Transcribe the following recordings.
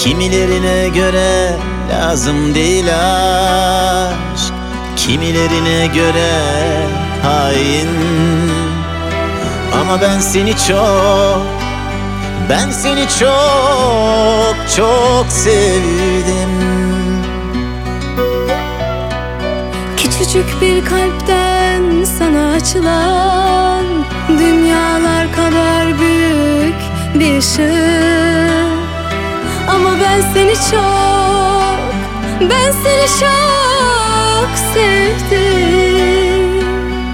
Kimilerine göre lazım değil aşk, kimilerine göre hain. Ama ben seni çok, çok sevdim. Küçücük bir kalpten sana açılan dünyalar kadar büyük bir ışık. Ama ben seni çok sevdim.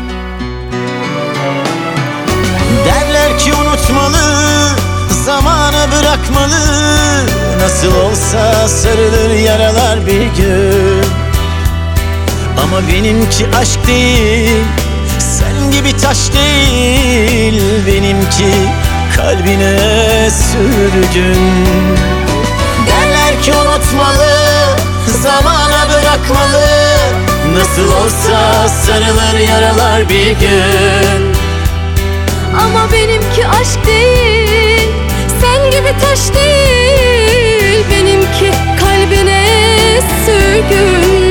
Derler ki unutmalı, zamana bırakmalı. Nasıl olsa sarılır yaralar bir gün. Ama benimki aşk değil, sen gibi taş değil. Benimki kalbine sürgün. Derler ki unutmalı, zamana bırakmalı. Nasıl olsa sarılır yaralar bir gün. Ama benimki aşk değil, sen gibi taş değil. Benimki kalbine sürgün.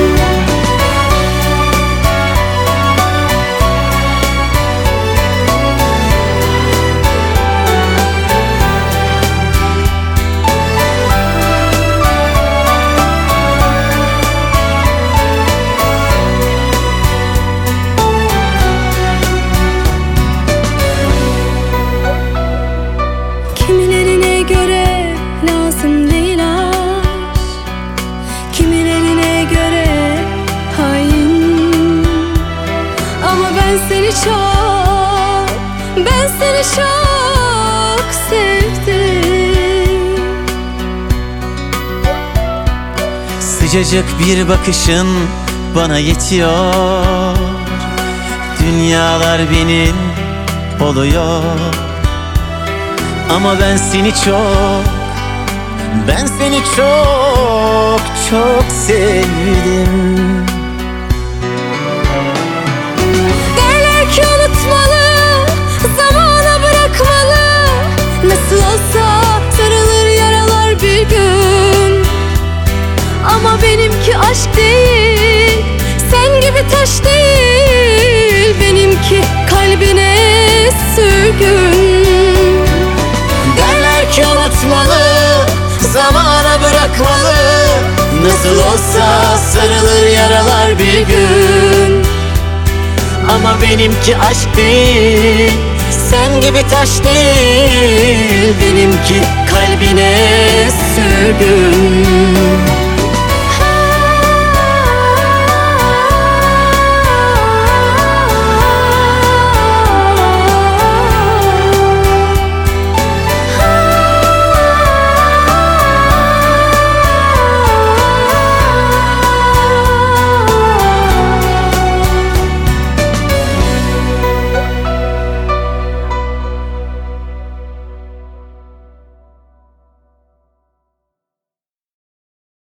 Kimilerine göre lazım değil aşk, kimilerine göre hain. Ama ben seni çok sevdim. Sıcacık bir bakışın bana yetiyor. Dünyalar benim oluyor. Ama ben seni çok, çok sevdim. Derler ki unutmalı, zamana bırakmalı. Nasıl olsa sarılır yaralar bir gün. Ama benimki aşk değil, sen gibi taş değil. Benimki kalbine sürgün. Derler ki unutmalı, zamana bırakmalı. Nasıl olsa sarılır yaralar bir gün. Ama benimki aşk değil, sen gibi taş değil. Benimki kalbine sürgün.